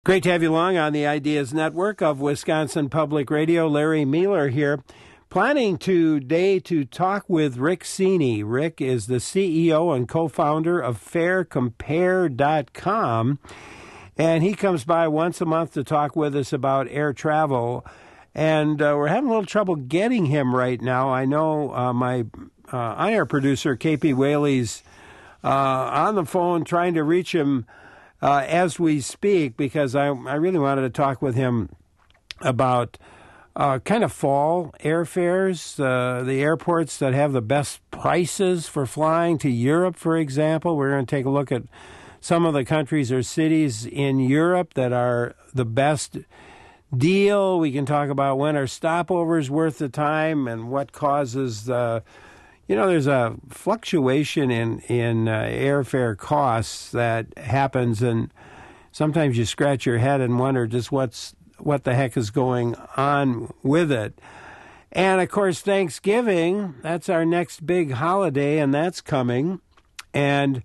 Great to have you along on the Ideas Network of Wisconsin Public Radio. Larry Mueller here, planning today to talk with Rick Cini. Rick is the CEO and co-founder of FareCompare.com, and he comes by once a month to talk with us about air travel. And we're having a little trouble getting him right now. I know my on-air producer, KP Whaley's on the phone trying to reach him as we speak, because I really wanted to talk with him about kind of fall airfares, the airports that have the best prices for flying to Europe, for example. We're going to take a look at some of the countries or cities in Europe that are the best deal. We can talk about when are stopovers worth the time and what causes there's a fluctuation in airfare costs that happens, and sometimes you scratch your head and wonder just what the heck is going on with it. And, of course, Thanksgiving, that's our next big holiday, and that's coming. And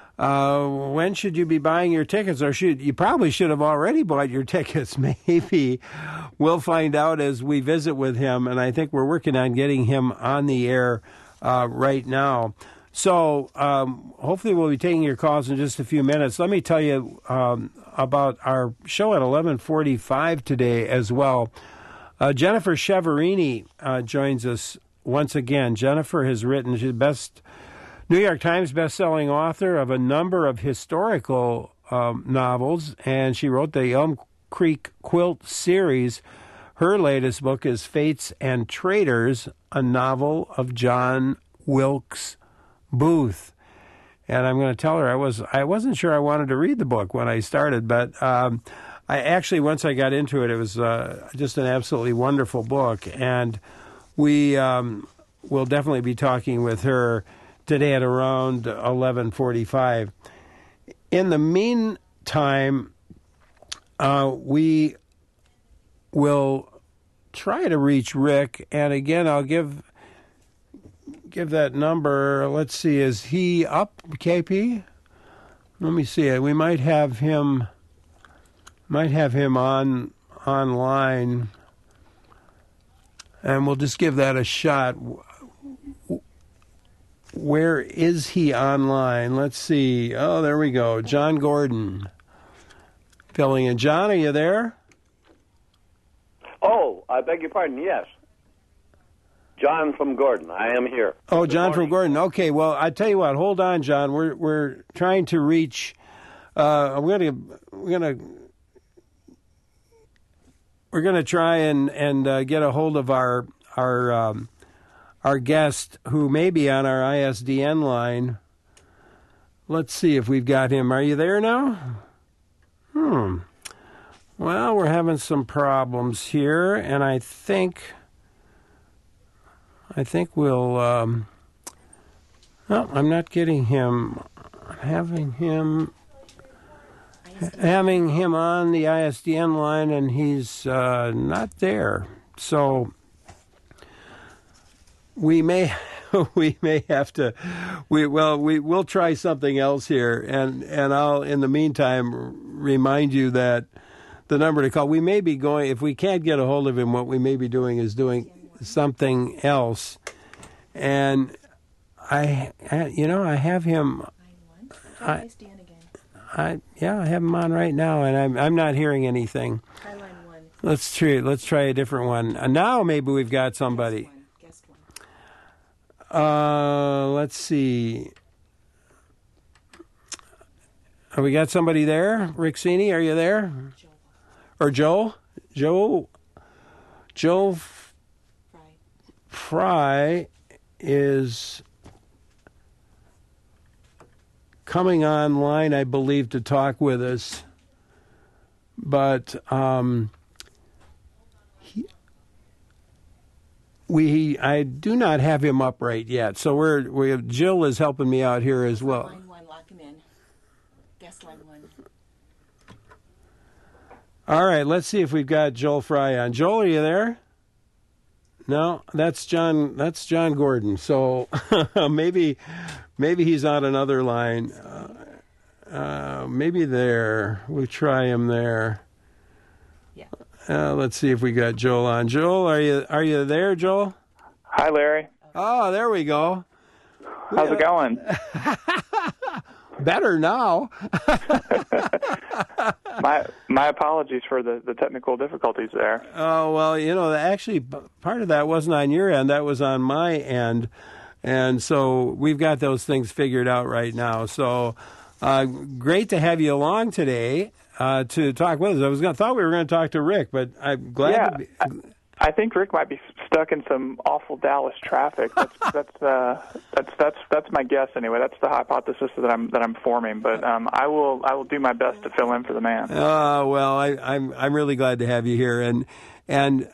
when should you be buying your tickets? Or you probably should have already bought your tickets, maybe. We'll find out as we visit with him, and I think we're working on getting him on the air right now. So hopefully we'll be taking your calls in just a few minutes. Let me tell you about our show at 11:45 today as well. Jennifer Chiaverini joins us once again. Jennifer has written, she's the New York Times best-selling author of a number of historical novels, and she wrote the Elm Creek Quilt series. Her latest book is Fates and Traitors, a novel of John Wilkes Booth. And I'm going to tell her I wasn't sure I wanted to read the book when I started, but I actually, once I got into it, it was just an absolutely wonderful book. And we will definitely be talking with her today at around 11:45. In the meantime, we will try to reach Rick, and again, I'll give that number. Let's see, is he up, KP? Let me see. We might have him online, and we'll just give that a shot. Where is he online? Let's see. Oh, there we go. John Gordon filling in. John, are you there? Oh, I beg your pardon, yes. John from Gordon, I am here. Oh, John from Gordon. Okay, well, I tell you what, hold on, John. We're trying to reach we're gonna try and get a hold of our guest who may be on our ISDN line. Let's see if we've got him. Are you there now? Well, we're having some problems here, and I think we'll. No, I'm not getting him. Having him on the ISDN line, and he's not there. So we may have to. We'll try something else here, and I'll in the meantime remind you that the number to call. We may be going, if we can't get a hold of him, what we may be doing is doing something else. And I have him. I have him on right now, and I'm not hearing anything. Try line 1. Let's try a different one. Now maybe we've got somebody. Guest one. Let's see. Have we got somebody there? Rick Cini, are you there? Or Joe? Joe Fry is coming online, I believe, to talk with us. But I do not have him up right yet. So Jill is helping me out here as well. Line 1, lock him in. Guest line 1. All right, let's see if we've got Joel Fry on. Joel, are you there? No, that's John Gordon. So maybe he's on another line. Maybe there. We'll try him there. Yeah. Let's see if we got Joel on. Joel, are you there, Joel? Hi, Larry. Oh, there we go. How's it going? Better now. My apologies for the technical difficulties there. Oh, well, actually, part of that wasn't on your end. That was on my end. And so we've got those things figured out right now. So great to have you along today to talk with us. Thought we were going to talk to Rick, but I'm glad to be... I think Rick might be stuck in some awful Dallas traffic. That's my guess anyway. That's the hypothesis that I'm forming. But I will do my best to fill in for the man. Well, I'm really glad to have you here, and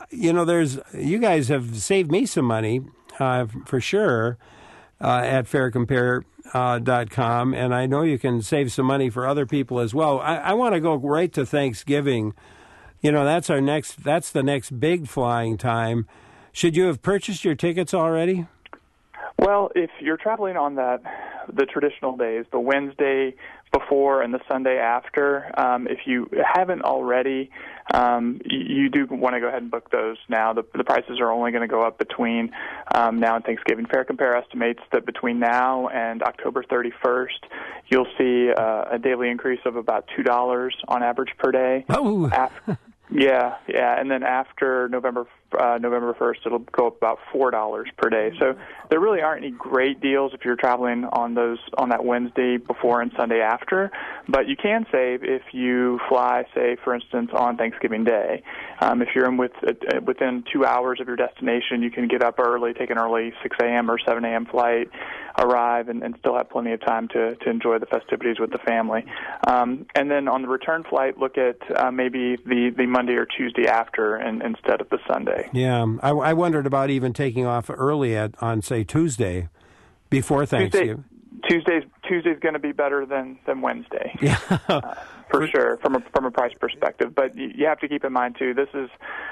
you guys have saved me some money for sure at faircompare.com, and I know you can save some money for other people as well. I want to go right to Thanksgiving. That's the next big flying time. Should you have purchased your tickets already? Well, if you're traveling on the traditional days, the Wednesday before and the Sunday after, if you haven't already, you do want to go ahead and book those now. The prices are only going to go up between now and Thanksgiving. Fair Compare estimates that between now and October 31st, you'll see a daily increase of about $2 on average per day. Oh. Yeah, and then after November 1st, it'll go up about $4 per day. So there really aren't any great deals if you're traveling on that Wednesday before and Sunday after, but you can save if you fly, say, for instance, on Thanksgiving Day. If you're within 2 hours of your destination, you can get up early, take an early 6 a.m. or 7 a.m. flight, arrive, and still have plenty of time to enjoy the festivities with the family. And then on the return flight, look at maybe the Monday or Tuesday after instead of the Sunday. Yeah, I wondered about even taking off early on, say, Tuesday before Thanksgiving. Tuesday's going to be better than Wednesday. Yeah. For sure, from a price perspective. But you have to keep in mind too, this is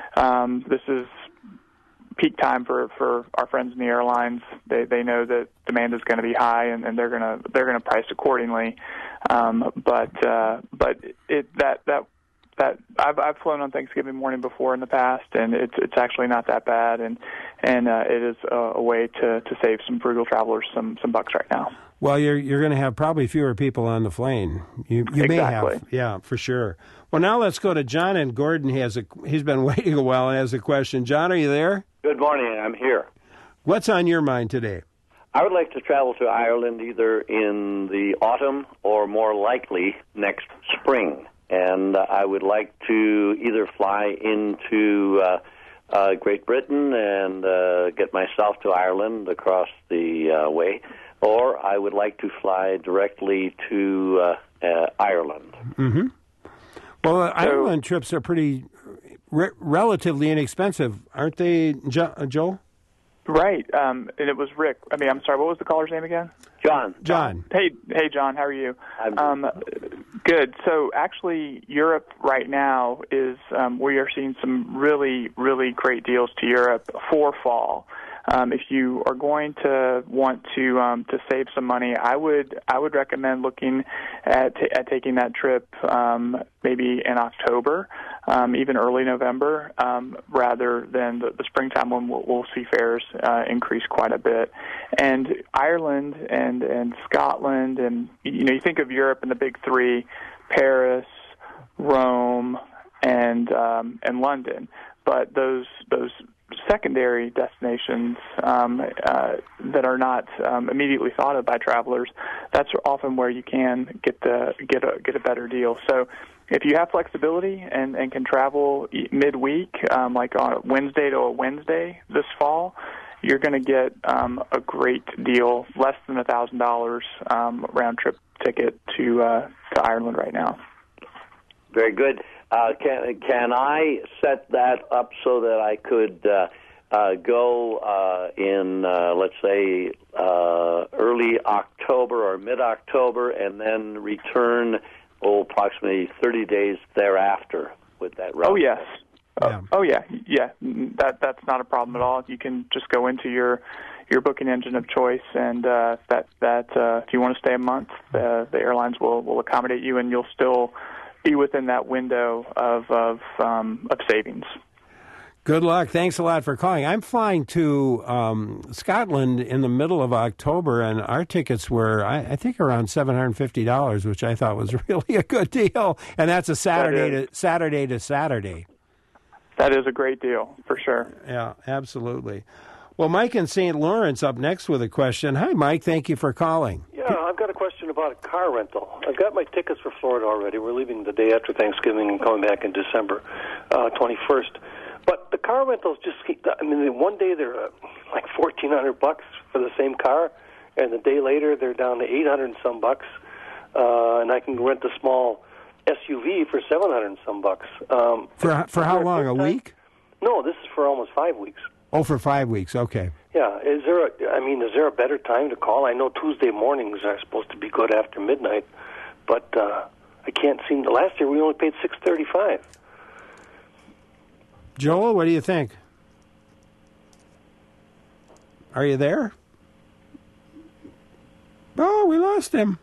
peak time for our friends in the airlines. They know that demand is going to be high, and they're going to price accordingly. But I've flown on Thanksgiving morning before in the past, and it's actually not that bad, and it is a way to save some frugal travelers some bucks right now. Well, you're going to have probably fewer people on the plane. You Exactly. may have, yeah, for sure. Well, now let's go to John in Gordon. He's been waiting a while and has a question. John, are you there? Good morning. I'm here. What's on your mind today? I would like to travel to Ireland either in the autumn or more likely next spring. And I would like to either fly into Great Britain and get myself to Ireland across the way, or I would like to fly directly to Ireland. Mm-hmm. Well, Ireland trips are pretty relatively inexpensive, aren't they, Joel? Right, and it was Rick. I'm sorry, what was the caller's name again? John. Hey, John, how are you? I'm good. So actually, Europe right now is we are seeing some really, really great deals to Europe for fall. If you are going to want to save some money, I would recommend looking at taking that trip maybe in October, even early November, rather than the springtime when we'll see fares increase quite a bit. And Ireland and Scotland, and you think of Europe and the big three: Paris, Rome, and London. But those secondary destinations that are not immediately thought of by travelers, that's often where you can get a better deal. So if you have flexibility and can travel midweek, like on a Wednesday to a Wednesday this fall, you're going to get a great deal, less than $1,000 round trip ticket to Ireland right now. Very good. Can I set that up so that I could go in, let's say, early October or mid-October, and then return approximately 30 days thereafter with that route? Yeah. Oh yeah. That's not a problem at all. You can just go into your booking engine of choice, and if you want to stay a month, the airlines will accommodate you, and you'll still be within that window of savings. Good luck. Thanks a lot for calling. I'm flying to Scotland in the middle of October, and our tickets were, I think, around $750, which I thought was really a good deal. And that's a Saturday to Saturday. That is a great deal, for sure. Yeah, absolutely. Well, Mike in St. Lawrence up next with a question. Hi, Mike. Thank you for calling. Yeah, I've got a question about a car rental. I've got my tickets for Florida already. We're leaving the day after Thanksgiving and coming back in December 21st. But the car rentals just keep, one day they're like $1,400 for the same car, and the day later they're down to $800 and some bucks, and I can rent a small SUV for $700 and some bucks. For how long, a week? No, this is for almost 5 weeks. Oh, for 5 weeks, okay. Yeah, is there a better time to call? I know Tuesday mornings are supposed to be good after midnight, but I can't seem to. Last year we only paid $635. Joel, what do you think? Are you there? Oh, we lost him.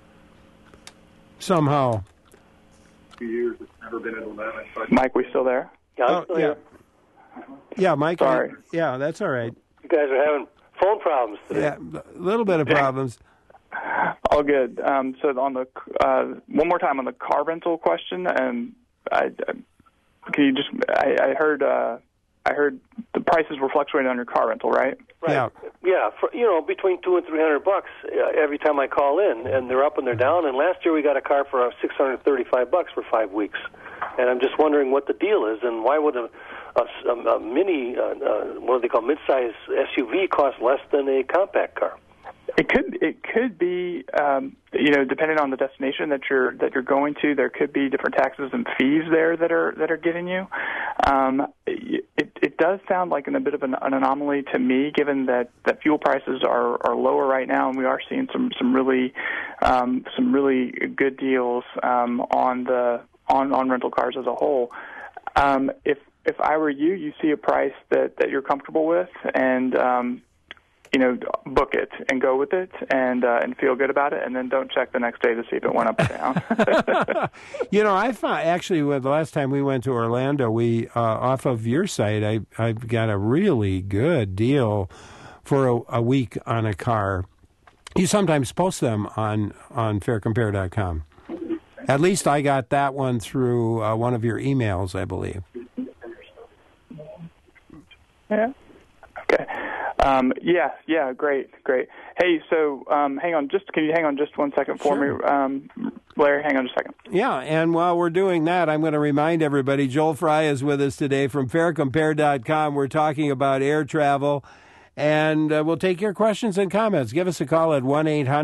Somehow. 2 years, it's never been in Atlanta. Mike, we still there? Yeah, I'm still here. Yeah, Mike. Sorry. Yeah, that's all right. You guys are having phone problems today. Yeah, a little bit of problems. All good. So on the one more time on the car rental question, and can you just? I heard the prices were fluctuating on your car rental, right? Right. Yeah. For, between $200 and $300 every time I call in, and they're up and they're down. And last year we got a car for $635 for 5 weeks, and I'm just wondering what the deal is, and why would a mini, what do they call, mid-size SUV cost less than a compact car? It could be depending on the destination that you're going to, there could be different taxes and fees there that are getting you. It does sound like a bit of an anomaly to me, given that fuel prices are lower right now, and we are seeing some really good deals on rental cars as a whole. If I were you see a price that you're comfortable with, and book it and go with it and feel good about it, and then don't check the next day to see if it went up or down. I found actually the last time we went to Orlando, we off of your site, I got a really good deal for a week on a car. You sometimes post them on faircompare.com. At least I got that one through one of your emails, I believe. Yeah. Okay. Great. Hey, so hang on. Can you hang on just 1 second for me, Larry? Hang on just a second. Yeah, and while we're doing that, I'm going to remind everybody, Joel Fry is with us today from faircompare.com. We're talking about air travel, and we'll take your questions and comments. Give us a call at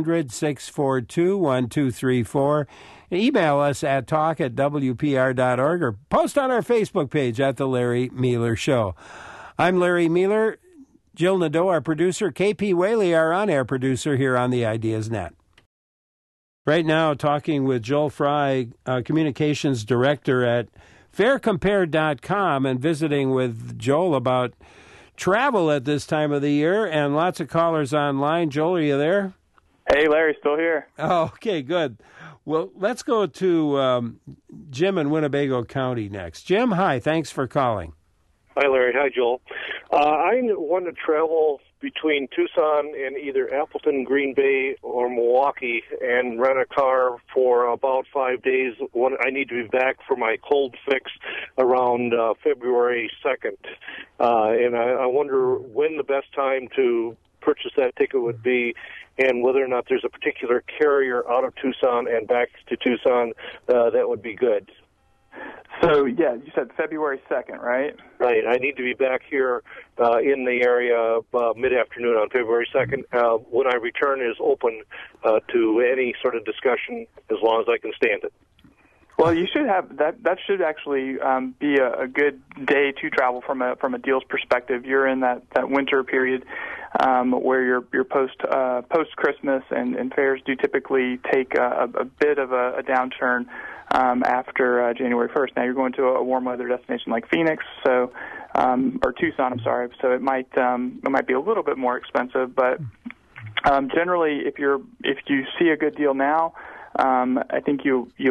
1-800-642-1234. Email us at talk@wpr.org or post on our Facebook page at The Larry Mealer Show. I'm Larry Mealer. Jill Nadeau, our producer. KP Whaley, our on-air producer here on the Ideas Net. Right now, talking with Joel Fry, Communications Director at faircompare.com, and visiting with Joel about travel at this time of the year, and lots of callers online. Joel, are you there? Hey, Larry, still here. Oh, okay, good. Well, let's go to Jim in Winnebago County next. Jim, hi. Thanks for calling. Hi, Larry. Hi, Joel. I want to travel between Tucson and either Appleton, Green Bay, or Milwaukee and rent a car for about 5 days. I need to be back for my cold fix around February 2nd. And I wonder when the best time to purchase that ticket would be, and whether or not there's a particular carrier out of Tucson and back to Tucson that would be good. So, yeah, you said February 2nd, right? Right. I need to be back here in the area mid-afternoon on February 2nd. When I return is open to any sort of discussion as long as I can stand it. Well, you should have that. That should actually be a good day to travel from a deals perspective. You're in that winter period where you're post Christmas, and fares do typically take a bit of a downturn after January 1st. Now you're going to a warm weather destination like Phoenix, so or Tucson, I'm sorry. So it might be a little bit more expensive, but generally, if you see a good deal now, I think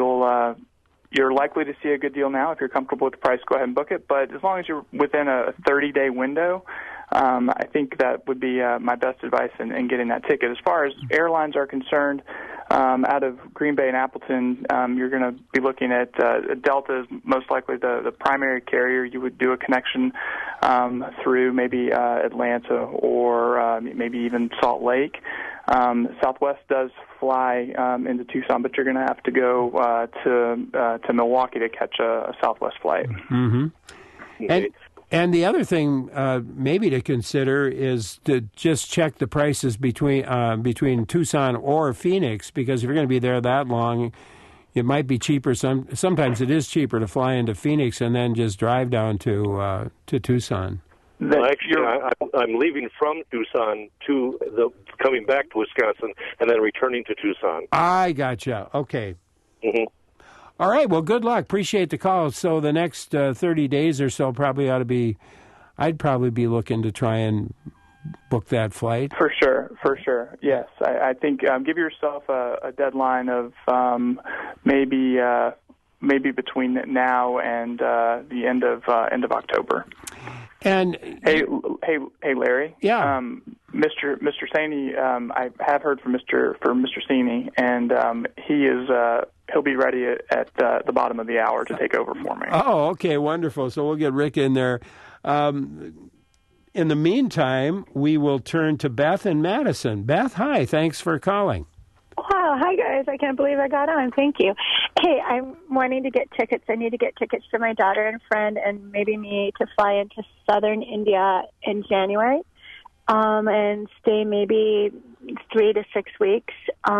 you're likely to see a good deal now. If you're comfortable with the price, go ahead and book it. But as long as you're within a 30-day window, I think that would be my best advice in getting that ticket. As far as airlines are concerned, out of Green Bay and Appleton, you're going to be looking at Delta is most likely the primary carrier. You would do a connection through maybe Atlanta or maybe even Salt Lake. Southwest does fly into Tucson, but you're going to have to go to Milwaukee to catch a Southwest flight. Mm-hmm. And the other thing maybe to consider is to just check the prices between Tucson or Phoenix, because if you're going to be there that long, it might be cheaper. Sometimes it is cheaper to fly into Phoenix and then just drive down to Tucson. Well, actually, I'm leaving from Tucson coming back to Wisconsin and then returning to Tucson. I gotcha. Okay. Mm-hmm. All right. Well, good luck. Appreciate the call. So the next 30 days or so probably ought to be, I'd probably be looking to try and book that flight. For sure. Yes. I think give yourself a deadline of maybe between now and the end of October. And hey, Larry. Yeah. Mr. Saney, I have heard from Mr. Saney, and he'll be ready at the bottom of the hour to take over for me. Oh, okay, wonderful. So we'll get Rick in there. In the meantime, we will turn to Beth in Madison. Beth, hi. Thanks for calling. Wow, hi guys. I can't believe I got on. Thank you. Hey, I'm wanting to get tickets. I need to get tickets for my daughter and friend and maybe me to fly into southern India in January and stay maybe 3 to 6 weeks.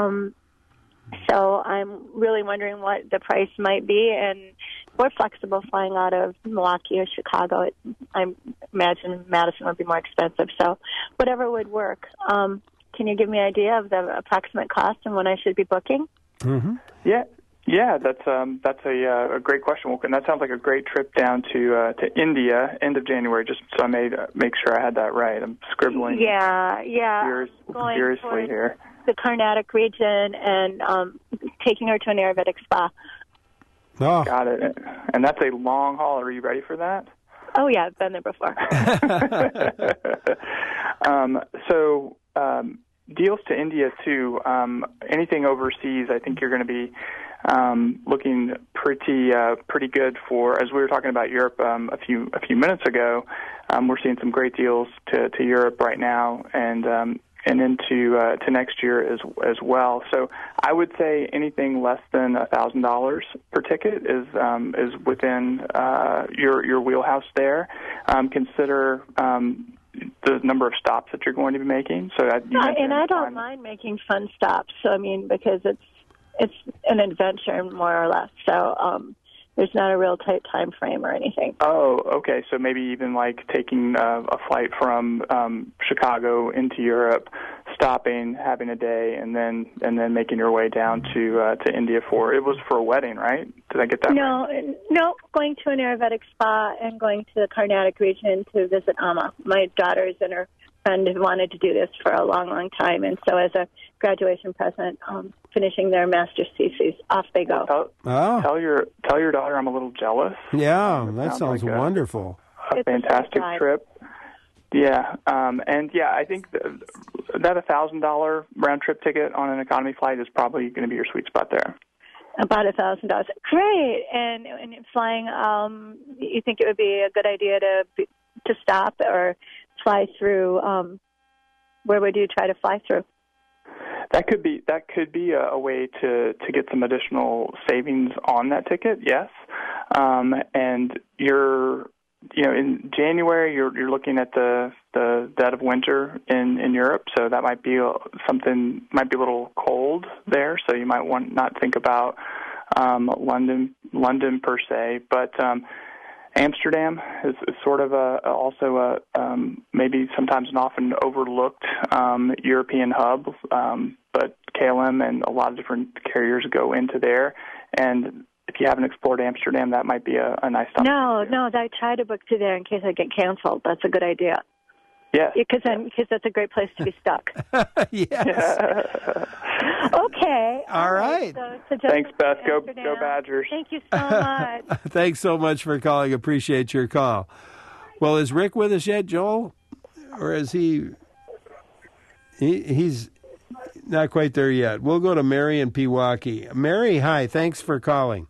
So I'm really wondering what the price might be, and we're flexible flying out of Milwaukee or Chicago. I imagine Madison would be more expensive, so whatever would work. Can you give me an idea of the approximate cost and when I should be booking? Mm-hmm. Yeah, that's a great question, and that sounds like a great trip down to India, end of January. Just so I made make sure I had that right. I'm scribbling. Yeah. Furiously here. The Carnatic region and taking her to an Ayurvedic spa. Oh. Got it. And that's a long haul. Are you ready for that? Oh yeah, I've been there before. Deals to India too. Anything overseas, I think you're going to be looking pretty good for. As we were talking about Europe a few minutes ago, we're seeing some great deals to Europe right now, and into to next year as well. So I would say anything less than $1,000 per ticket is within your wheelhouse there. Consider the number of stops that you're going to be making. So I don't mind making fun stops. So I mean, because it's an adventure more or less. So there's not a real tight time frame or anything. Oh, okay. So maybe even like taking a flight from Chicago into Europe, stopping, having a day, and then making your way down to India for a wedding, right? Did I get that right? No, going to an Ayurvedic spa and going to the Carnatic region to visit Amma. My daughters and her friend have wanted to do this for a long, long time, and so as a graduation present, finishing their master's thesis, off they go. Tell your daughter I'm a little jealous. Yeah, that sounds like wonderful. A fantastic trip. Yeah, I think that $1,000 round trip ticket on an economy flight is probably going to be your sweet spot there. About $1,000. Great. And flying, you think it would be a good idea to stop or fly through? Where would you try to fly through? That could be a way to get some additional savings on that ticket. Yes, and in January you're looking at the dead of winter in Europe, so that might be a little cold there. So you might not think about London per se, but Amsterdam is sort of also maybe sometimes an often overlooked European hub, but KLM and a lot of different carriers go into there, and if you haven't explored Amsterdam, that might be a nice stop. No, I tried to book you there in case I get canceled. That's a good idea. Yes. Because that's a great place to be stuck. Yes. Okay. All right. So thanks, Beth. Go Badgers. Thank you so much. Thanks so much for calling. Appreciate your call. Well, is Rick with us yet, Joel? Or is he... He's not quite there yet. We'll go to Mary in Pewaukee. Mary, hi. Thanks for calling.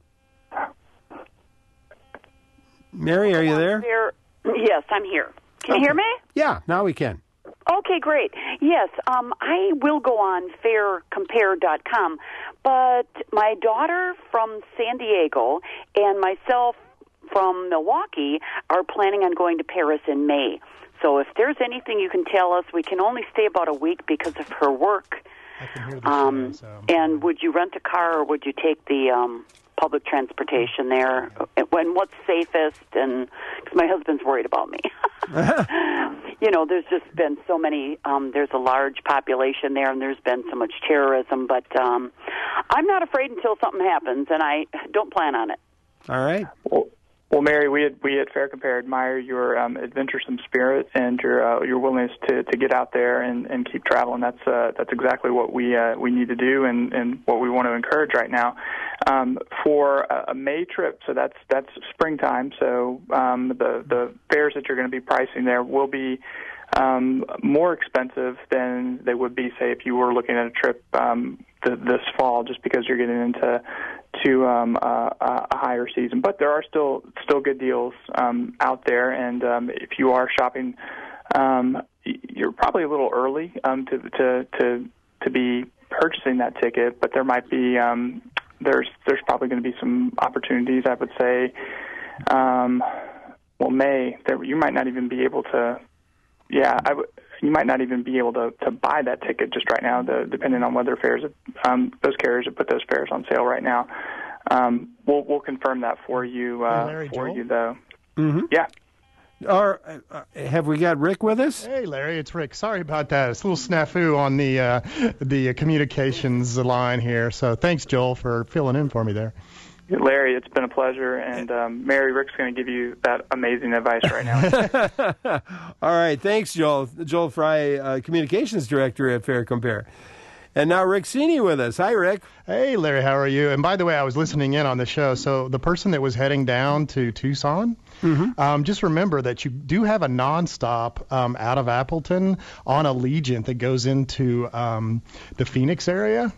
Mary, are you there? Yes, I'm here. Can you hear me? Yeah, now we can. Okay, great. Yes, I will go on faircompare.com, but my daughter from San Diego and myself from Milwaukee are planning on going to Paris in May. So if there's anything you can tell us, we can only stay about a week because of her work. I can hear the show, so. And would you rent a car or would you take the public transportation there? And what's safest? And because my husband's worried about me. There's just been so many. There's a large population there, and there's been so much terrorism. But I'm not afraid until something happens, and I don't plan on it. All right. Well, Mary, we at Fair Compare admire your adventuresome spirit and your willingness to get out there and keep traveling. That's exactly what we need to do and what we want to encourage right now. For a May trip, so that's springtime. So the fares that you're going to be pricing there will be more expensive than they would be, say, if you were looking at a trip this fall, just because you're getting into a higher season. But there are still good deals out there, and if you are shopping, you're probably a little early to be purchasing that ticket. But there might be there's probably going to be some opportunities. I would say, May you might not even be able to. Yeah, you might not even be able to buy that ticket just right now, depending on whether fares those carriers have put those fares on sale right now. We'll confirm that for you you though. Mm-hmm. Yeah. Or have we got Rick with us? Hey, Larry, it's Rick. Sorry about that. It's a little snafu on the communications line here. So thanks, Joel, for filling in for me there. Larry, it's been a pleasure, and Mary, Rick's going to give you that amazing advice right now. All right, thanks, Joel. Joel Fry, Communications Director at Fair Compare. And now Rick Cini with us. Hi, Rick. Hey, Larry, how are you? And by the way, I was listening in on the show. So the person that was heading down to Tucson, just remember that you do have a nonstop out of Appleton on Allegiant that goes into the Phoenix area.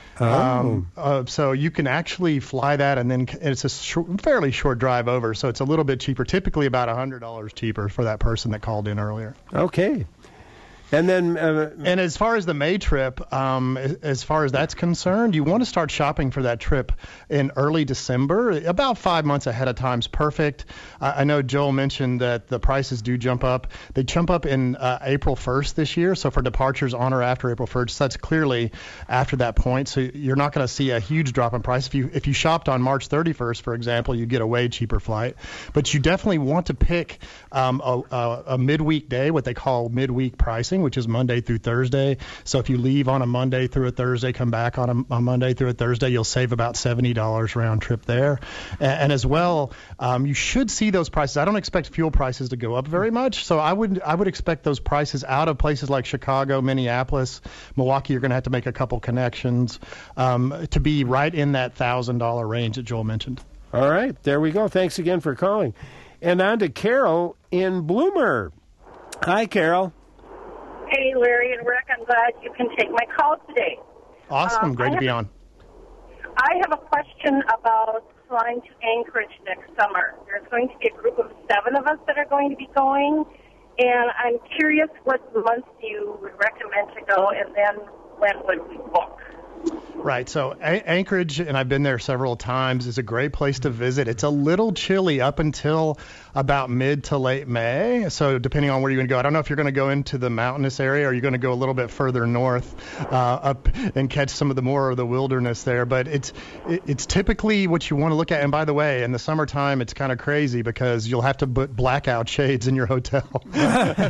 So you can actually fly that, and then it's a fairly short drive over, so it's a little bit cheaper, typically about $100 cheaper for that person that called in earlier. Okay. And then, and as far as the May trip, as far as that's concerned, you want to start shopping for that trip in early December. About 5 months ahead of time is perfect. I know Joel mentioned that the prices do jump up. They jump up in April 1st this year. So for departures on or after April 1st, that's clearly after that point. So you're not going to see a huge drop in price. If you shopped on March 31st, for example, you get a way cheaper flight. But you definitely want to pick a midweek day, what they call midweek pricing, which is Monday through Thursday. So if you leave on a Monday through a Thursday, come back on a Monday through a Thursday, you'll save about $70 round trip there. And as well, you should see those prices. I don't expect fuel prices to go up very much, so I would expect those prices out of places like Chicago, Minneapolis, Milwaukee. You're going to have to make a couple connections to be right in that $1,000 range that Joel mentioned. All right, there we go. Thanks again for calling. And on to Carol in Bloomer. Hi, Carol. Hey, Larry and Rick, I'm glad you can take my call today. Awesome. Great to be on. I have a question about flying to Anchorage next summer. There's going to be a group of 7 of us that are going to be going, and I'm curious what months you would recommend to go, and then when would we book? Right. So Anchorage, and I've been there several times, is a great place to visit. It's a little chilly up until about mid to late May. So depending on where you're going to go, I don't know if you're going to go into the mountainous area or you're going to go a little bit further north up and catch some of the more of the wilderness there. But it's typically what you want to look at. And by the way, in the summertime, it's kind of crazy because you'll have to put blackout shades in your hotel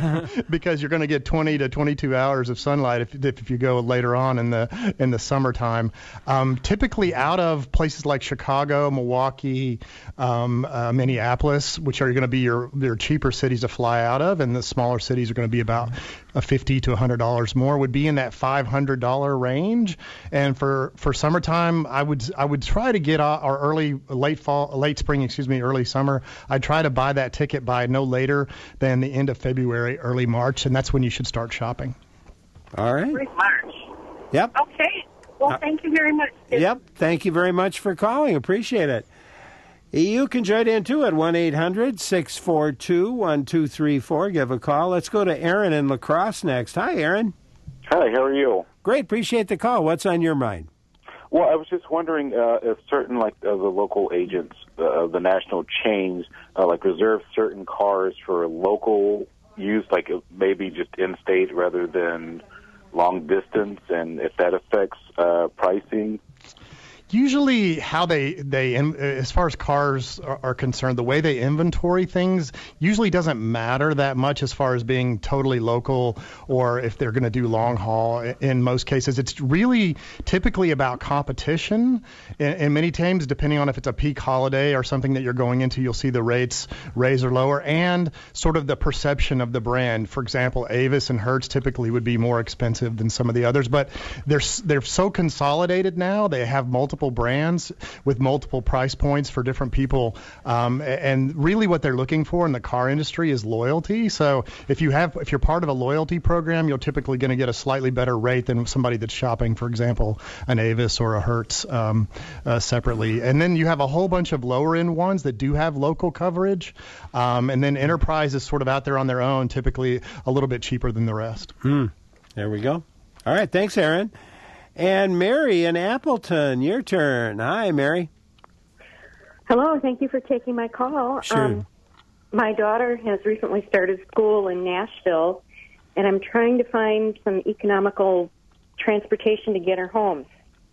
because you're going to get 20 to 22 hours of sunlight if you go later on in the summertime. summertime. Typically out of places like Chicago, Milwaukee, Minneapolis, which are going to be your cheaper cities to fly out of, and the smaller cities are going to be about $50 to $100 more, would be in that $500 range. And for summertime, I would try to get our late spring, early summer. I'd try to buy that ticket by no later than the end of February, early March, and that's when you should start shopping. All right. Late March. Yep. Okay. Well, thank you very much. Yep. Thank you very much for calling. Appreciate it. You can join in, too, at 1-800-642-1234. Give a call. Let's go to Aaron in La Crosse next. Hi, Aaron. Hi, how are you? Great. Appreciate the call. What's on your mind? Well, I was just wondering if certain, the local agents, the national chains, reserve certain cars for local use, maybe just in-state rather than long distance, and if that affects pricing. Usually how they as far as cars are concerned, the way they inventory things usually doesn't matter that much as far as being totally local or if they're going to do long haul. In most cases, it's really typically about competition. And many times, depending on if it's a peak holiday or something that you're going into, you'll see the rates raise or lower, and sort of the perception of the brand. For example, Avis and Hertz typically would be more expensive than some of the others, but they're so consolidated now. They have multiple brands with multiple price points for different people, and really what they're looking for in the car industry is loyalty. So if you're part of a loyalty program, you're typically going to get a slightly better rate than somebody that's shopping, for example, an Avis or a Hertz separately. And then you have a whole bunch of lower end ones that do have local coverage, and then Enterprise is sort of out there on their own, typically a little bit cheaper than the rest. There we go. All right, thanks, Aaron. And Mary in Appleton, your turn. Hi, Mary. Hello, thank you for taking my call. Sure. My daughter has recently started school in Nashville, and I'm trying to find some economical transportation to get her home.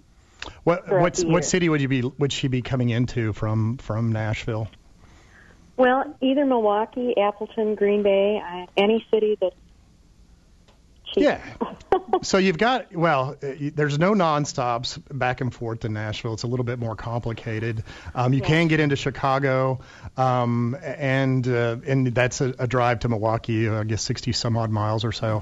What city would she be coming into from Nashville? Well, either Milwaukee, Appleton, Green Bay, any city that. Yeah. So you've got, there's no nonstops back and forth to Nashville. It's a little bit more complicated. You can get into Chicago, and that's a drive to Milwaukee, I guess 60 some odd miles or so.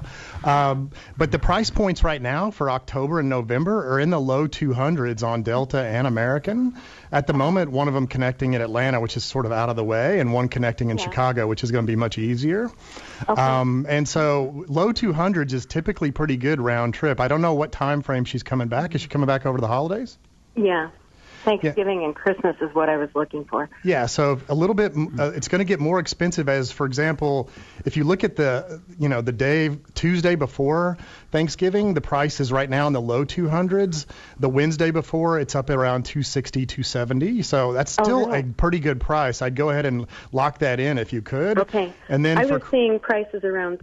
But the price points right now for October and November are in the low 200s on Delta and American. At the moment, one of them connecting in Atlanta, which is sort of out of the way, and one connecting in Chicago, which is going to be much easier. Okay. And so low 200s is typically pretty good round trip. I don't know what time frame she's coming back. Is she coming back over the holidays? Yeah. Thanksgiving and Christmas is what I was looking for. Yeah, so a little bit, it's going to get more expensive as, for example, if you look at the day, Tuesday before Thanksgiving, the price is right now in the low 200s. The Wednesday before, it's up around 260, 270. So that's still a pretty good price. I'd go ahead and lock that in if you could. Okay. And then I was seeing prices around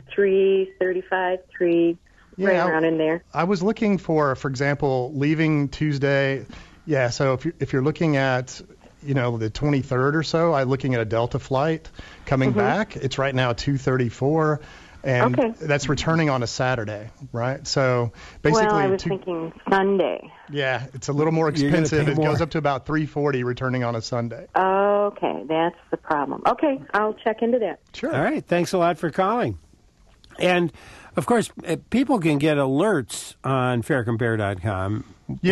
$335, right around in there. I was looking for example, leaving Tuesday. Yeah, so if you're looking at, the 23rd or so, I'm looking at a Delta flight coming back. It's right now $234, and that's returning on a Saturday, right? So basically, I was thinking Sunday. Yeah, it's a little more expensive. It goes up to about $340 returning on a Sunday. Okay, that's the problem. Okay, I'll check into that. Sure. All right, thanks a lot for calling. And of course, people can get alerts on faircompare.com.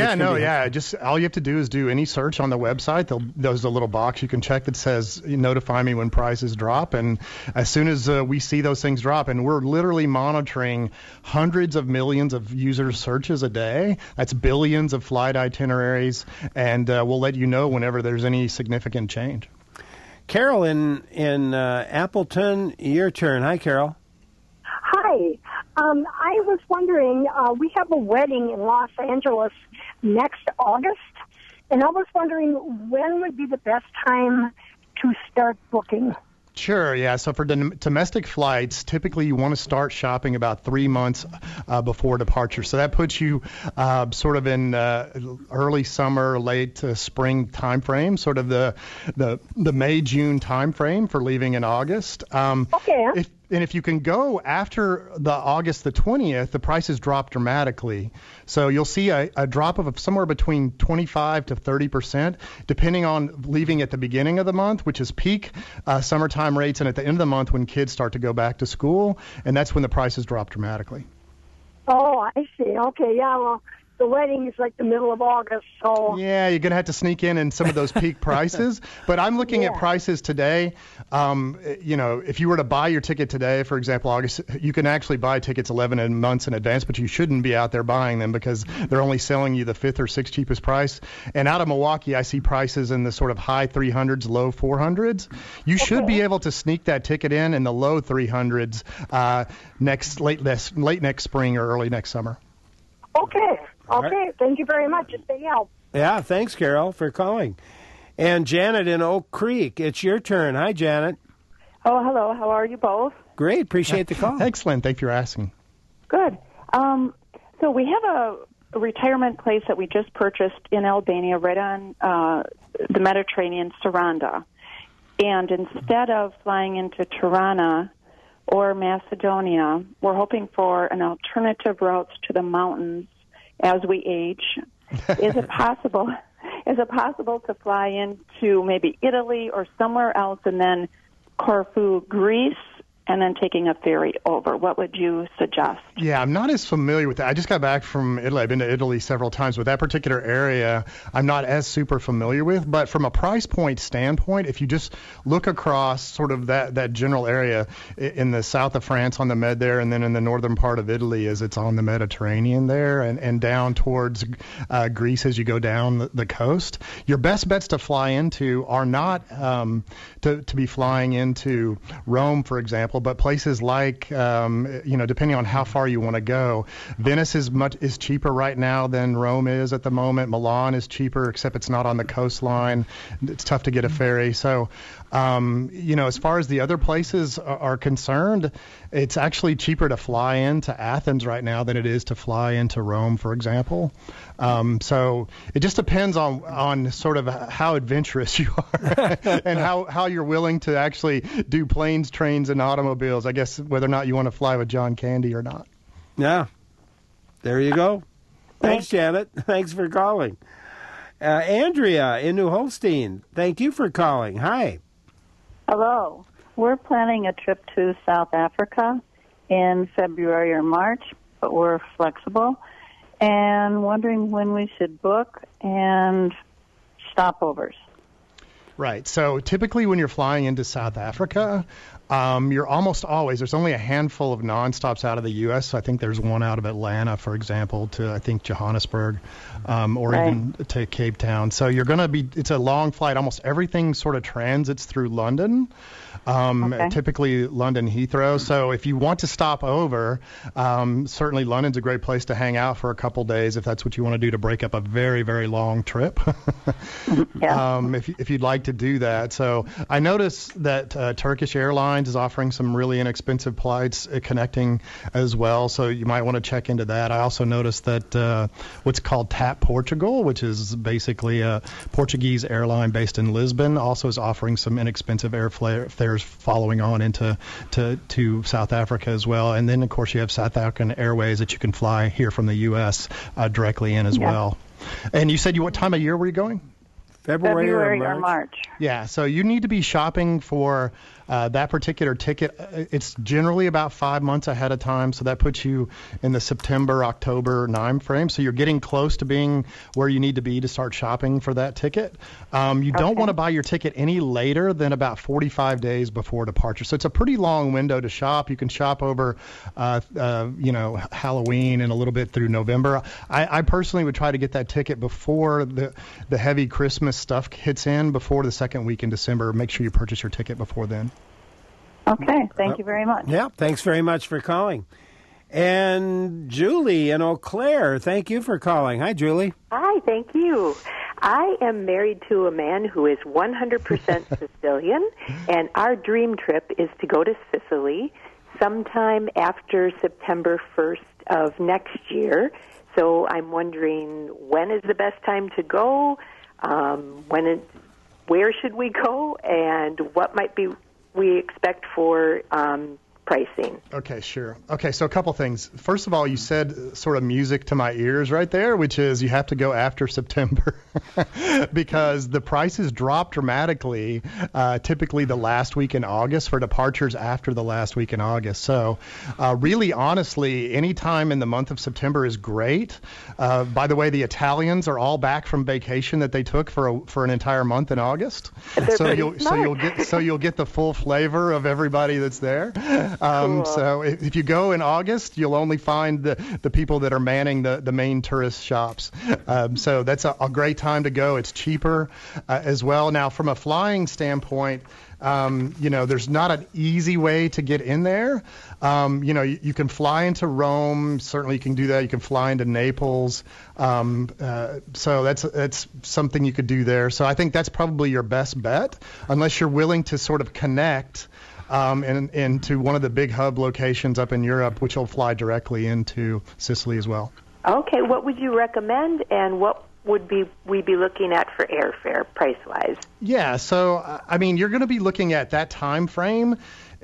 Just all you have to do is do any search on the website. There's a little box you can check that says notify me when prices drop, and as soon as we see those things drop, and we're literally monitoring hundreds of millions of user searches a day. That's billions of flight itineraries, and we'll let you know whenever there's any significant change. Carol in Appleton, your turn. Hi, Carol. Hi. I was wondering, we have a wedding in Los Angeles next August, and I was wondering when would be the best time to start booking? Sure, yeah. So for domestic flights, typically you want to start shopping about 3 months before departure. So that puts you sort of in early summer, late spring time frame, sort of the May, June time frame for leaving in August. And if you can go after the August the 20th, the prices drop dramatically. So you'll see a drop of somewhere between 25 to 30%, depending on leaving at the beginning of the month, which is peak summertime rates, and at the end of the month when kids start to go back to school, and that's when the prices drop dramatically. Oh, I see. Okay, yeah, well, the wedding is like the middle of August, so... Yeah, you're going to have to sneak in some of those peak prices. But I'm looking at prices today. If you were to buy your ticket today, for example, August, you can actually buy tickets 11 months in advance, but you shouldn't be out there buying them because they're only selling you the 5th or 6th cheapest price. And out of Milwaukee, I see prices in the sort of high 300s, low 400s. You should be able to sneak that ticket in the low 300s late next spring or early next summer. Okay. Okay, thank you very much. It's big help. Yeah, thanks, Carol, for calling. And Janet in Oak Creek, it's your turn. Hi, Janet. Oh, hello. How are you both? Great. Appreciate the call. Excellent. Thank you for asking. Good. So we have a retirement place that we just purchased in Albania, right on the Mediterranean, Saranda. And instead of flying into Tirana or Macedonia, we're hoping for an alternative routes to the mountains as we age. Is it possible to fly into maybe Italy or somewhere else and then Corfu, Greece, and then taking a ferry over? What would you suggest? Yeah, I'm not as familiar with that. I just got back from Italy. I've been to Italy several times, but that particular area I'm not as super familiar with. But from a price point standpoint, if you just look across sort of that general area in the south of France on the Med there, and then in the northern part of Italy as it's on the Mediterranean there, and down towards Greece as you go down the coast, your best bets to fly into are not to be flying into Rome, for example, but places like, depending on how far you want to go. Venice is cheaper right now than Rome is at the moment. Milan is cheaper, except it's not on the coastline. It's tough to get a ferry. So, as far as the other places are concerned, it's actually cheaper to fly into Athens right now than it is to fly into Rome, for example. So it just depends on sort of how adventurous you are and how you're willing to actually do planes, trains, and automobiles. I guess whether or not you want to fly with John Candy or not. Yeah. There you go. Thanks, Janet. Thanks for calling. Andrea in New Holstein, thank you for calling. Hi. Hello. We're planning a trip to South Africa in February or March, but we're flexible, and wondering when we should book and stopovers. Right. So typically when you're flying into South Africa, you're almost always, there's only a handful of nonstops out of the U.S. So I think there's one out of Atlanta, for example, to I think Johannesburg, or even to Cape Town. So you're going to be, it's a long flight. Almost everything sort of transits through London. Typically London Heathrow. So if you want to stop over, certainly London's a great place to hang out for a couple days if that's what you want to do to break up a very, very long trip. If you'd like to do that. So I noticed that Turkish Airlines is offering some really inexpensive flights connecting as well. So you might want to check into that. I also noticed that what's called TAP Portugal, which is basically a Portuguese airline based in Lisbon, also is offering some inexpensive airfares following on into to South Africa as well. And then, of course, you have South African Airways that you can fly here from the U.S. Directly in as well. And you said what time of year were you going? February or March. Yeah, so you need to be shopping for that particular ticket. It's generally about 5 months ahead of time, so that puts you in the September, October time frame. So you're getting close to being where you need to be to start shopping for that ticket. You don't want to buy your ticket any later than about 45 days before departure. So it's a pretty long window to shop. You can shop over, Halloween and a little bit through November. I personally would try to get that ticket before the heavy Christmas stuff hits in, before the second week in December. Make sure you purchase your ticket before then. Okay, thank you very much. Yeah, thanks very much for calling. And Julie in Eau Claire, thank you for calling. Hi, Julie. Hi, thank you. I am married to a man who is 100% Sicilian, and our dream trip is to go to Sicily sometime after September 1st of next year. So I'm wondering, when is the best time to go? Where should we go? And what might be we expect for pricing. Okay, sure. Okay, so a couple things. First of all, you said sort of music to my ears right there, which is you have to go after September because the prices drop dramatically, typically the last week in August for departures after the last week in August. So really, honestly, any time in the month of September is great. By the way, the Italians are all back from vacation that they took for an entire month in August. So you'll get the full flavor of everybody that's there. Cool. So if you go in August, you'll only find the people that are manning the main tourist shops. So that's a great time to go. It's cheaper as well. Now, from a flying standpoint, there's not an easy way to get in there. You can fly into Rome. Certainly you can do that. You can fly into Naples. So that's something you could do there. So I think that's probably your best bet, unless you're willing to sort of connect into one of the big hub locations up in Europe, which will fly directly into Sicily as well. Okay, what would you recommend, and what would we be looking at for airfare price-wise? Yeah, so I mean, you're going to be looking at that time frame.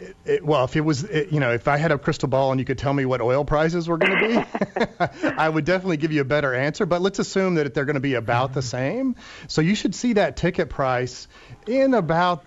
If I had a crystal ball and you could tell me what oil prices were going to be, I would definitely give you a better answer. But let's assume that they're going to be about the same. So you should see that ticket price in about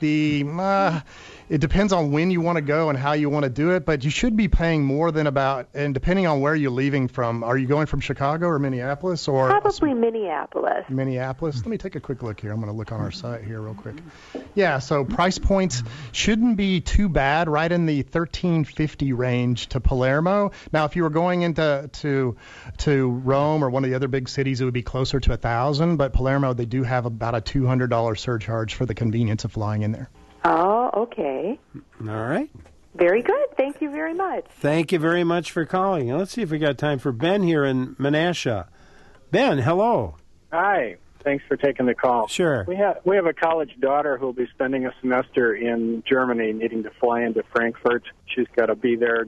it depends on when you want to go and how you want to do it, but you should be paying more than and depending on where you're leaving from, are you going from Chicago or Minneapolis? Probably Minneapolis. Minneapolis. Let me take a quick look here. I'm going to look on our site here real quick. Yeah, so price points shouldn't be too bad, right in the $1,350 range to Palermo. Now, if you were going into Rome or one of the other big cities, it would be closer to $1,000, but Palermo, they do have about a $200 surcharge for the convenience of flying in there. Oh, okay. All right. Very good. Thank you very much. Thank you very much for calling. Now, let's see if we got time for Ben here in Menasha. Ben, hello. Hi. Thanks for taking the call. Sure. We have a college daughter who will be spending a semester in Germany, needing to fly into Frankfurt. She's got to be there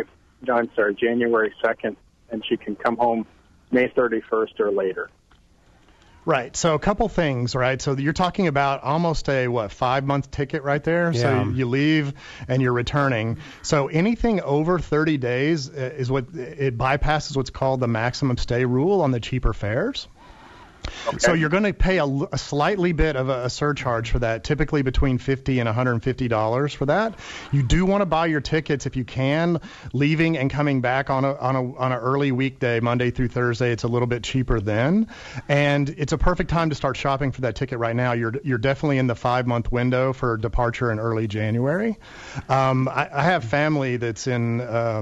January 2nd, and she can come home May 31st or later. Right. So a couple things, right? So you're talking about almost a 5-month ticket right there. Yeah. So you leave and you're returning. So anything over 30 days is what it bypasses what's called the maximum stay rule on the cheaper fares. Okay. So you're going to pay a slightly bit of a surcharge for that, typically between $50 and $150 for that. You do want to buy your tickets if you can, leaving and coming back on an early weekday, Monday through Thursday. It's a little bit cheaper then, and it's a perfect time to start shopping for that ticket right now. You're definitely in the 5-month window for departure in early January. I have family that's in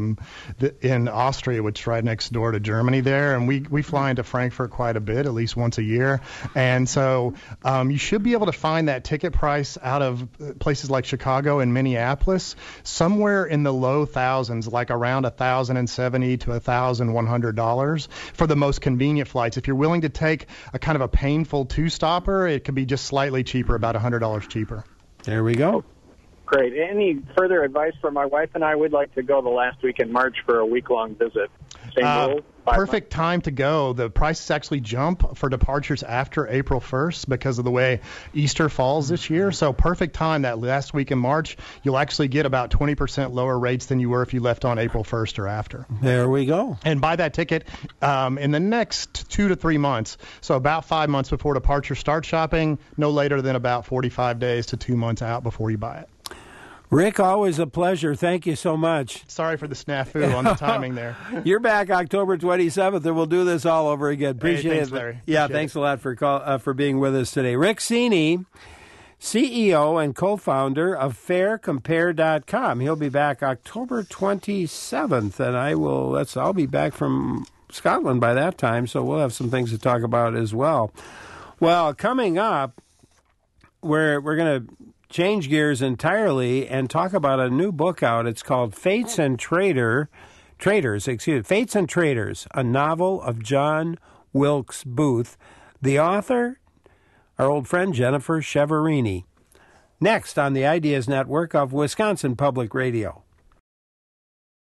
Austria, which is right next door to Germany there, and we fly into Frankfurt quite a bit, at least once a year. And so you should be able to find that ticket price out of places like Chicago and Minneapolis somewhere in the low thousands, like around $1,070 to $1,100 for the most convenient flights. If you're willing to take a kind of a painful two-stopper, it could be just slightly cheaper, about $100 cheaper. There we go. Great. Any further advice for my wife and I? We'd like to go the last week in March for a week-long visit. Same rule? Perfect time to go. The prices actually jump for departures after April 1st because of the way Easter falls this year. So perfect time that last week in March. You'll actually get about 20% lower rates than you were if you left on April 1st or after. There we go. And buy that ticket in the next 2 to 3 months. So about 5 months before departure. Start shopping no later than about 45 days to 2 months out before you buy it. Rick, always a pleasure. Thank you so much. Sorry for the snafu on the timing there. You're back October 27th, and we'll do this all over again. Appreciate thanks, it. Larry. Yeah, Appreciate thanks a lot for being with us today. Rick Cini, CEO and co-founder of FareCompare.com. He'll be back October 27th, and I'll be back from Scotland by that time, so we'll have some things to talk about as well. Well, coming up, we're going to change gears entirely and talk about a new book out. It's called Fates and Traitors, a novel of John Wilkes Booth. The author, our old friend Jennifer Cheverini. Next on the Ideas Network of Wisconsin Public Radio.